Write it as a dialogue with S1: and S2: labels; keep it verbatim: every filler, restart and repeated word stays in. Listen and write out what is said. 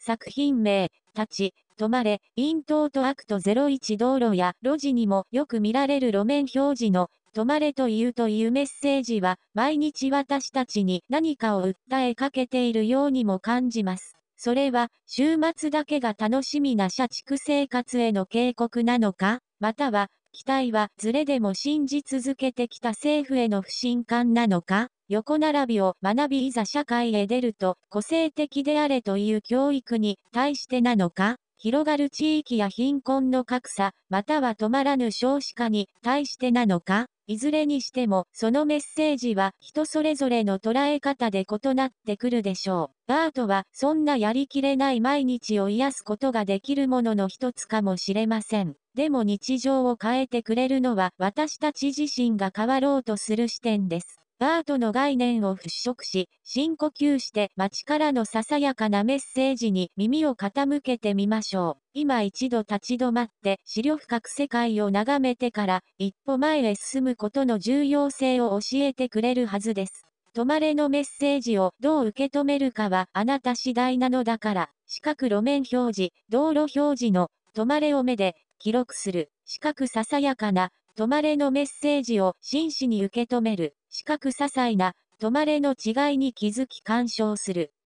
S1: 作品名、立ち、止まれ、イントートアクトゼロいち道路や路地にもよく見られる路面表示の、止まれというというメッセージは、毎日私たちに何かを訴えかけているようにも感じます。それは、週末だけが楽しみな社畜生活への警告なのか、または、期待はずれでも信じ続けてきた政府への不信感なのか、横並びを学びいざ社会へ出ると個性的であれという教育に対してなのか、広がる地域や貧困の格差、または止まらぬ少子化に対してなのか、いずれにしてもそのメッセージは人それぞれの捉え方で異なってくるでしょう。アートはそんなやりきれない毎日を癒すことができるものの一つかもしれません。でも日常を変えてくれるのは私たち自身が変わろうとする視点です。アートの概念を払拭し、深呼吸して街からのささやかなメッセージに耳を傾けてみましょう。今一度立ち止まって思慮深く世界を眺めてから一歩前へ進むことの重要性を教えてくれるはずです。止まれのメッセージをどう受け止めるかはあなた次第なのだから、四角路面表示、道路表示の止まれを目で記録する。四角ささやかな止まれのメッセージを真摯に受け止める。四角些細な止まれの違いに気づき鑑賞する。